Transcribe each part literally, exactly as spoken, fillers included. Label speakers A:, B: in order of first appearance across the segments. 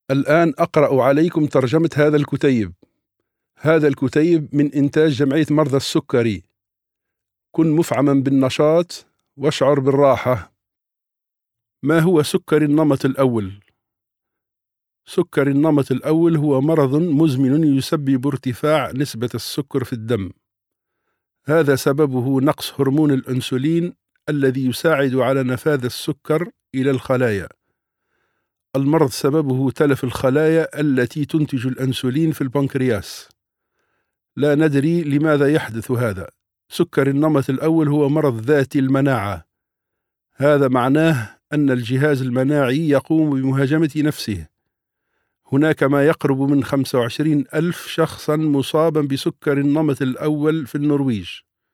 A: الآن أقرأ عليكم ترجمة هذا الكتيب. هذا الكتيب من إنتاج جمعية مرضى السكري. كن مفعما بالنشاط واشعر بالراحة. ما هو سكر النمط الأول؟ سكر النمط الأول هو مرض مزمن يسبب ارتفاع نسبة السكر في الدم. هذا سببه نقص هرمون الأنسولين الذي يساعد على نفاذ السكر إلى الخلايا. المرض سببه تلف الخلايا التي تنتج الأنسولين في البنكرياس. لا ندري لماذا يحدث هذا. سكر النمط الأول هو مرض ذاتي المناعة. هذا معناه أن الجهاز المناعي يقوم بمهاجمة نفسه. هناك ما يقرب من خمسة وعشرين ألف شخصا مصابا بسكر النمط الأول في النرويج.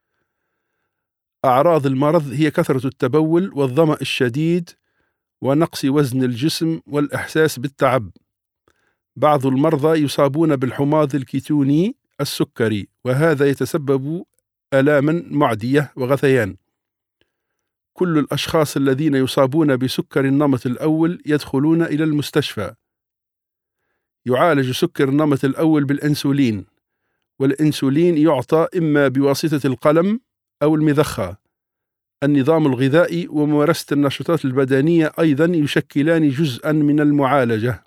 A: أعراض المرض هي كثرة التبول والظمأ الشديد ونقص وزن الجسم والإحساس بالتعب. بعض المرضى يصابون بالحماض الكيتوني السكري، وهذا يتسبب آلاما معدية وغثيان. كل الأشخاص الذين يصابون بسكر النمط الأول يدخلون إلى المستشفى. يعالج سكر النمط الأول بالأنسولين، والأنسولين يعطى إما بواسطة القلم أو المضخة. النظام الغذائي وممارسة النشاطات البدنية أيضا يشكلان جزءا من المعالجة.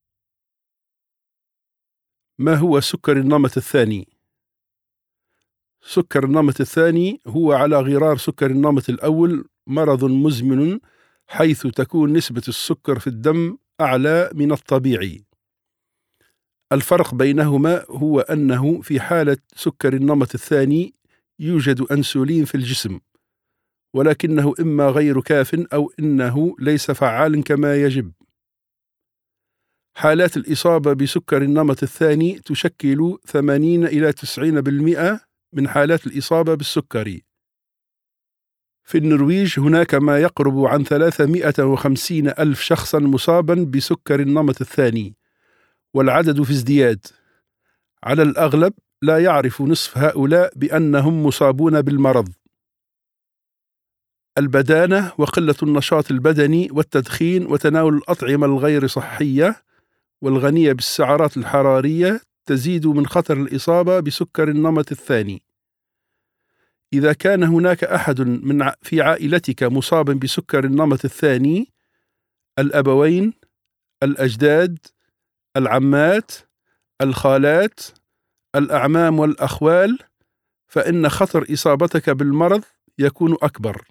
A: ما هو سكر النمط الثاني؟ سكر النمط الثاني هو على غرار سكر النمط الأول مرض مزمن، حيث تكون نسبة السكر في الدم أعلى من الطبيعي. الفرق بينهما هو أنه في حالة سكر النمط الثاني يوجد أنسولين في الجسم، ولكنه إما غير كاف أو إنه ليس فعالا كما يجب. حالات الإصابة بسكر النمط الثاني تشكل ثمانين إلى تسعين بالمئة من حالات الإصابة بالسكري. في النرويج هناك ما يقرب عن ثلاثمائة وخمسين ألف شخصا مصابا بسكر النمط الثاني، والعدد في ازدياد. على الأغلب لا يعرف نصف هؤلاء بأنهم مصابون بالمرض. البدانة وقلة النشاط البدني والتدخين وتناول الأطعمة الغير صحية والغنية بالسعرات الحرارية تزيد من خطر الإصابة بسكر النمط الثاني. إذا كان هناك أحد من في عائلتك مصابا بسكر النمط الثاني، الأبوين، الأجداد، العمات، الخالات، الأعمام والأخوال، فإن خطر إصابتك بالمرض يكون أكبر.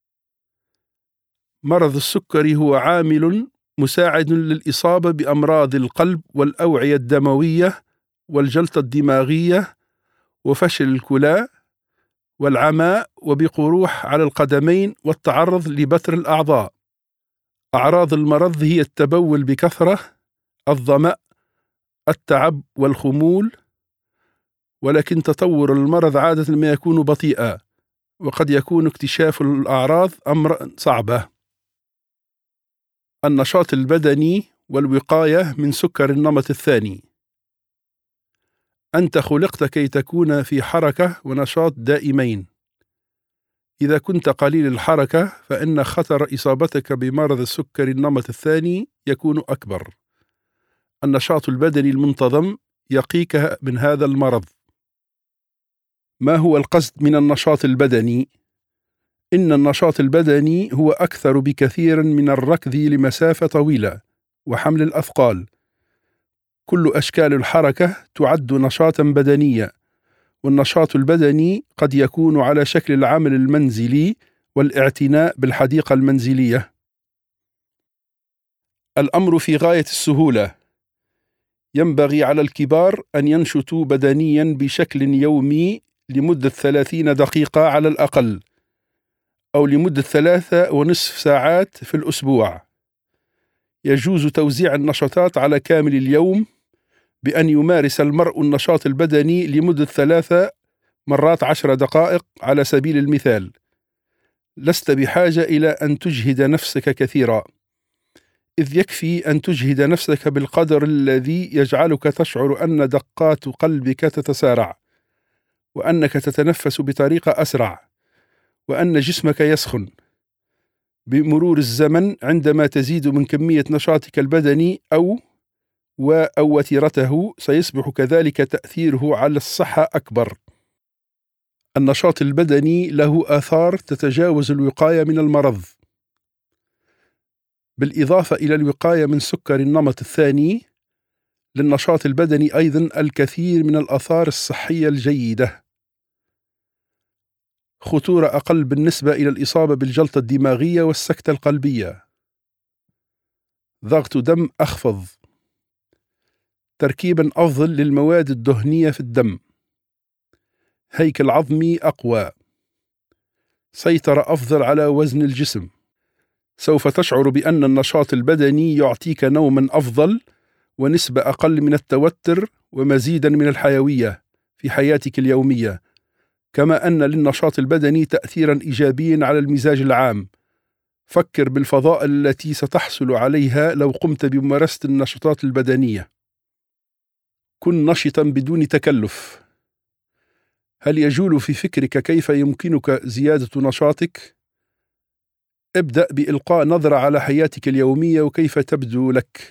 A: مرض السكري هو عامل مساعد للإصابة بأمراض القلب والأوعية الدموية والجلطة الدماغية وفشل الكلى والعمى وبقروح على القدمين والتعرض لبتر الأعضاء. أعراض المرض هي التبول بكثرة، الظمأ، التعب والخمول، ولكن تطور المرض عادة ما يكون بطيئا، وقد يكون اكتشاف الأعراض أمر صعبة. النشاط البدني والوقاية من سكر النمط الثاني. أنت خلقت كي تكون في حركة ونشاط دائمين. إذا كنت قليل الحركة فإن خطر إصابتك بمرض السكر النمط الثاني يكون أكبر. النشاط البدني المنتظم يقيك من هذا المرض. ما هو القصد من النشاط البدني؟ إن النشاط البدني هو أكثر بكثير من الركض لمسافة طويلة وحمل الأثقال. كل أشكال الحركة تعد نشاطا بدنيا، والنشاط البدني قد يكون على شكل العمل المنزلي والاعتناء بالحديقة المنزلية. الأمر في غاية السهولة. ينبغي على الكبار أن ينشطوا بدنيا بشكل يومي لمدة ثلاثين دقيقة على الأقل، أو لمدة ثلاثة ونصف ساعات في الأسبوع. يجوز توزيع النشاطات على كامل اليوم بأن يمارس المرء النشاط البدني لمدة ثلاثة مرات عشر دقائق على سبيل المثال. لست بحاجة إلى أن تجهد نفسك كثيرا، إذ يكفي أن تجهد نفسك بالقدر الذي يجعلك تشعر أن دقات قلبك تتسارع، وأنك تتنفس بطريقة أسرع، وأن جسمك يسخن. بمرور الزمن عندما تزيد من كمية نشاطك البدني أو أو وتيرته سيصبح كذلك تأثيره على الصحة أكبر. النشاط البدني له آثار تتجاوز الوقاية من المرض. بالإضافة إلى الوقاية من سكر النمط الثاني، للنشاط البدني أيضا الكثير من الآثار الصحية الجيدة. خطورة أقل بالنسبة إلى الإصابة بالجلطة الدماغية والسكتة القلبية. ضغط دم أخفض. تركيبا أفضل للمواد الدهنية في الدم. هيكل عظمي أقوى. سيطرة أفضل على وزن الجسم. سوف تشعر بأن النشاط البدني يعطيك نوما أفضل ونسبة أقل من التوتر ومزيدا من الحيوية في حياتك اليومية، كما أن للنشاط البدني تأثيرا إيجابيا على المزاج العام. فكر بالفضائل التي ستحصل عليها لو قمت بممارسة النشاطات البدنية. كن نشطا بدون تكلف. هل يجول في فكرك كيف يمكنك زيادة نشاطك؟ ابدأ بإلقاء نظرة على حياتك اليومية وكيف تبدو لك.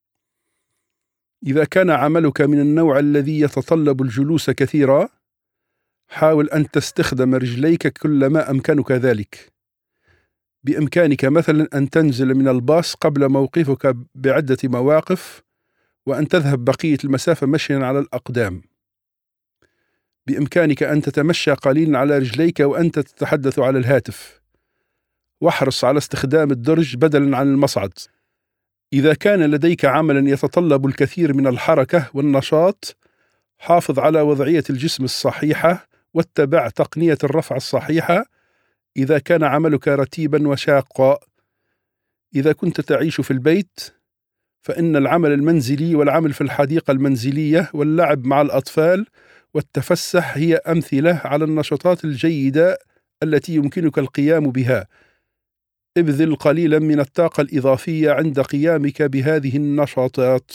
A: إذا كان عملك من النوع الذي يتطلب الجلوس كثيرا، حاول أن تستخدم رجليك كلما أمكنك ذلك. بإمكانك مثلا أن تنزل من الباص قبل موقفك بعدة مواقف وأن تذهب بقية المسافة مشيا على الأقدام. بإمكانك أن تتمشى قليلا على رجليك وأنت تتحدث على الهاتف. واحرص على استخدام الدرج بدلا عن المصعد. إذا كان لديك عملا يتطلب الكثير من الحركة والنشاط، حافظ على وضعية الجسم الصحيحة واتبع تقنية الرفع الصحيحة إذا كان عملك رتيبا وشاقا. إذا كنت تعيش في البيت، فإن العمل المنزلي والعمل في الحديقة المنزلية واللعب مع الأطفال والتفسح هي أمثلة على النشاطات الجيدة التي يمكنك القيام بها. ابذل قليلا من الطاقة الإضافية عند قيامك بهذه النشاطات.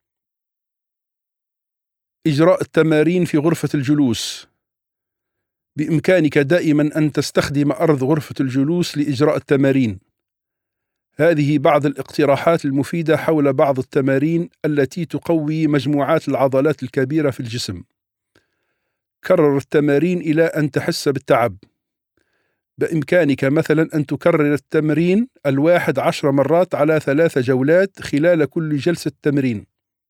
A: إجراء التمارين في غرفة الجلوس. بإمكانك دائما أن تستخدم أرض غرفة الجلوس لإجراء التمارين. هذه بعض الاقتراحات المفيدة حول بعض التمارين التي تقوي مجموعات العضلات الكبيرة في الجسم. كرر التمارين إلى أن تحس بالتعب. بإمكانك مثلا أن تكرر التمرين الواحد عشر مرات على ثلاث جولات خلال كل جلسة تمرين.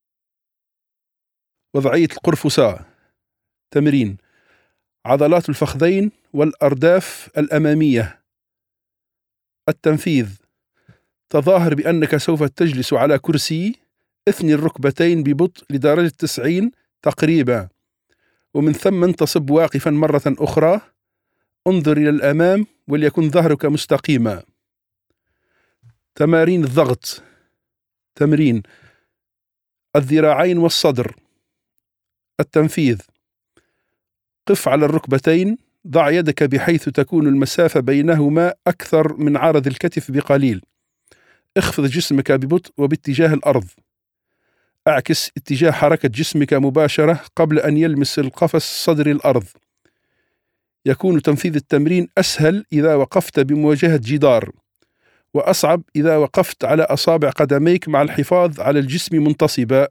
A: وضعية القرفصاء. تمرين عضلات الفخذين والأرداف الأمامية. التنفيذ: تظاهر بأنك سوف تجلس على كرسي، اثني الركبتين ببطء لدرجة تسعين تقريبا، ومن ثم انتصب واقفا مرة أخرى. انظر إلى الأمام وليكن ظهرك مستقيما. تمارين الضغط. تمرين الذراعين والصدر. التنفيذ: قف على الركبتين، ضع يدك بحيث تكون المسافة بينهما أكثر من عرض الكتف بقليل. اخفض جسمك ببطء وباتجاه الأرض. اعكس اتجاه حركة جسمك مباشرة قبل أن يلمس القفص الصدري الأرض. يكون تنفيذ التمرين أسهل إذا وقفت بمواجهة جدار، وأصعب إذا وقفت على أصابع قدميك مع الحفاظ على الجسم منتصبا.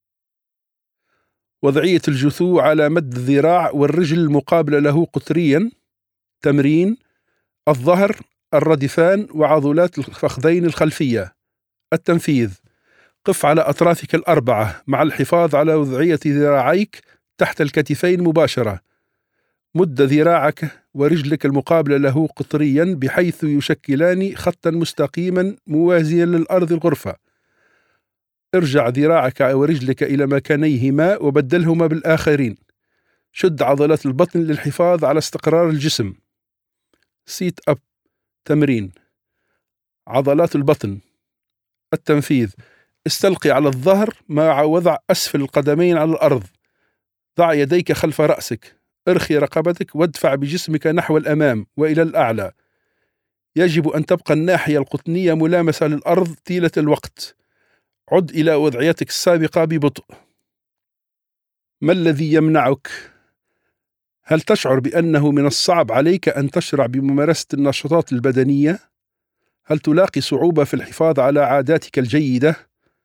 A: وضعية الجثو على مد الذراع والرجل المقابلة له قطريا. تمرين الظهر، الردفان وعضلات الفخذين الخلفية. التنفيذ: قف على أطرافك الأربعة مع الحفاظ على وضعية ذراعيك تحت الكتفين مباشرة. مد ذراعك ورجلك المقابلة له قطريا بحيث يشكلان خطا مستقيما موازيا للأرض الغرفة. ارجع ذراعك ورجلك إلى مكانيهما وبدلهما بالآخرين. شد عضلات البطن للحفاظ على استقرار الجسم. سيت أب. تمرين عضلات البطن. التنفيذ: استلقي على الظهر مع وضع أسفل القدمين على الأرض. ضع يديك خلف رأسك. ارخي رقبتك وادفع بجسمك نحو الأمام وإلى الأعلى. يجب أن تبقى الناحية القطنية ملامسة للأرض طيلة الوقت. عد إلى وضعيتك السابقة ببطء. ما الذي يمنعك؟ هل تشعر بأنه من الصعب عليك أن تشرع بممارسة النشاطات البدنية؟ هل تلاقي صعوبة في الحفاظ على عاداتك الجيدة؟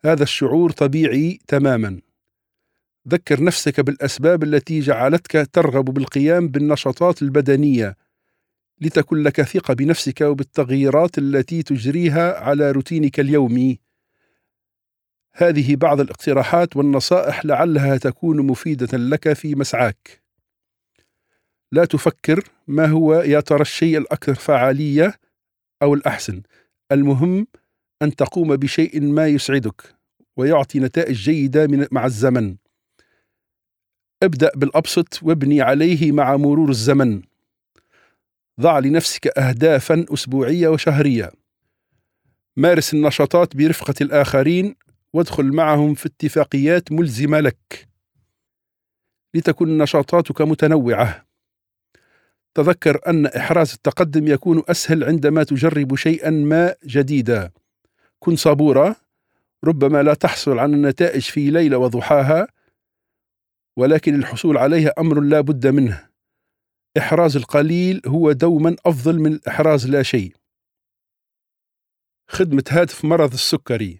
A: هذا الشعور طبيعي تماما. ذكر نفسك بالأسباب التي جعلتك ترغب بالقيام بالنشاطات البدنية لتكن لك ثقة بنفسك وبالتغييرات التي تجريها على روتينك اليومي. هذه بعض الاقتراحات والنصائح لعلها تكون مفيدة لك في مسعاك. لا تفكر ما هو يا ترى الشيء الأكثر فعالية أو الأحسن، المهم أن تقوم بشيء ما يسعدك ويعطي نتائج جيدة مع الزمن. ابدأ بالأبسط وابني عليه مع مرور الزمن. ضع لنفسك أهدافا أسبوعية وشهرية. مارس النشاطات برفقة الآخرين وادخل معهم في اتفاقيات ملزمة لك لتكون نشاطاتك متنوعة. تذكر أن إحراز التقدم يكون أسهل عندما تجرب شيئا ما جديدا. كن صبورا، ربما لا تحصل على النتائج في ليلة وضحاها، ولكن الحصول عليها أمر لا بد منه. إحراز القليل هو دوما أفضل من إحراز لا شيء. خدمة هاتف مرض السكري.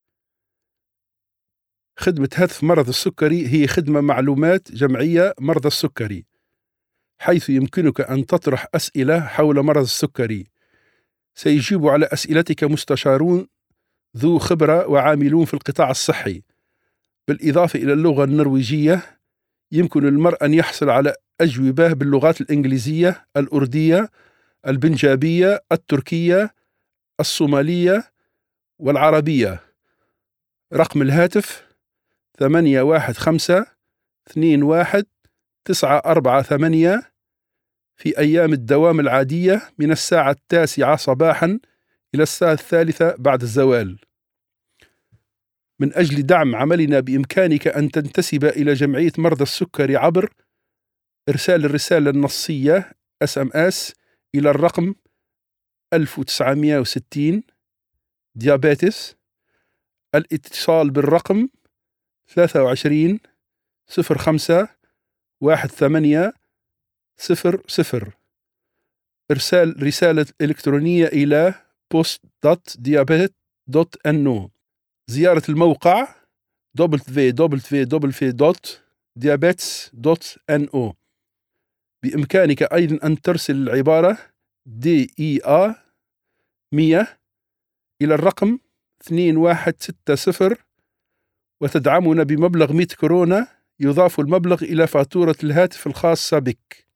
A: خدمة هاتف مرض السكري هي خدمة معلومات جمعية مرضى السكري، حيث يمكنك أن تطرح أسئلة حول مرض السكري. سيجيب على أسئلتك مستشارون ذو خبرة وعاملون في القطاع الصحي. بالإضافة إلى اللغة النرويجية، يمكن المرء أن يحصل على أجوبة باللغات الإنجليزية، الأردية، البنجابية، التركية، الصومالية والعربية. رقم الهاتف ثمانية واحد خمسة اثنين واحد تسعة أربعة ثمانية في أيام الدوام العادية من الساعة التاسعة صباحا إلى الساعة الثالثة بعد الزوال. من أجل دعم عملنا بإمكانك أن تنتسب إلى جمعية مرضى السكري عبر إرسال الرسالة النصية إس إم إس إلى الرقم ألف وتسعمائة وستين ديابيتس. الاتصال بالرقم ثلاثة وعشرين صفر خمسة واحد ثمانية صفر صفر. إرسال رسالة إلكترونية إلى بوست دوت ديابيت دوت إن أو. زيارة الموقع دبليو دبليو دبليو دوت ديابيتس دوت إن أو. بإمكانك أيضا أن ترسل العبارة دي إي آ مية إلى الرقم اثنين واحد ستة صفر وتدعمنا بمبلغ مئة كورونا، يضاف المبلغ إلى فاتورة الهاتف الخاصة بك.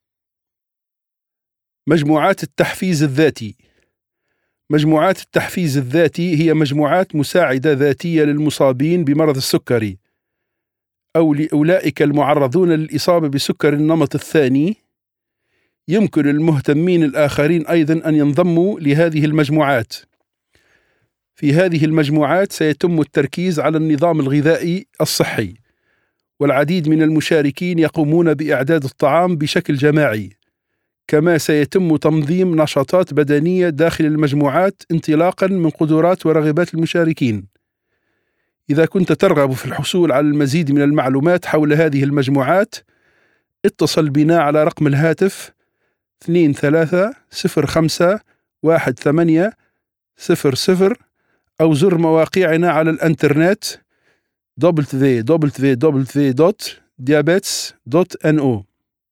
A: مجموعات التحفيز الذاتي. مجموعات التحفيز الذاتي هي مجموعات مساعدة ذاتية للمصابين بمرض السكري أو لأولئك المعرضون للإصابة بسكر النمط الثاني. يمكن المهتمين الآخرين أيضا أن ينضموا لهذه المجموعات. في هذه المجموعات سيتم التركيز على النظام الغذائي الصحي، والعديد من المشاركين يقومون بإعداد الطعام بشكل جماعي. كما سيتم تنظيم نشاطات بدنية داخل المجموعات انطلاقا من قدرات ورغبات المشاركين. إذا كنت ترغب في الحصول على المزيد من المعلومات حول هذه المجموعات، اتصل بنا على رقم الهاتف اثنين ثلاثة صفر خمسة واحد ثمانية صفر صفر أو زر مواقعنا على الإنترنت دبليو دبليو دبليو دوت ديابيتس دوت إن أو.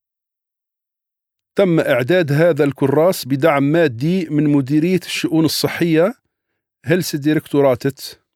A: تم إعداد هذا الكراس بدعم مادي من مديرية الشؤون الصحية هيلث ديركتوراتت.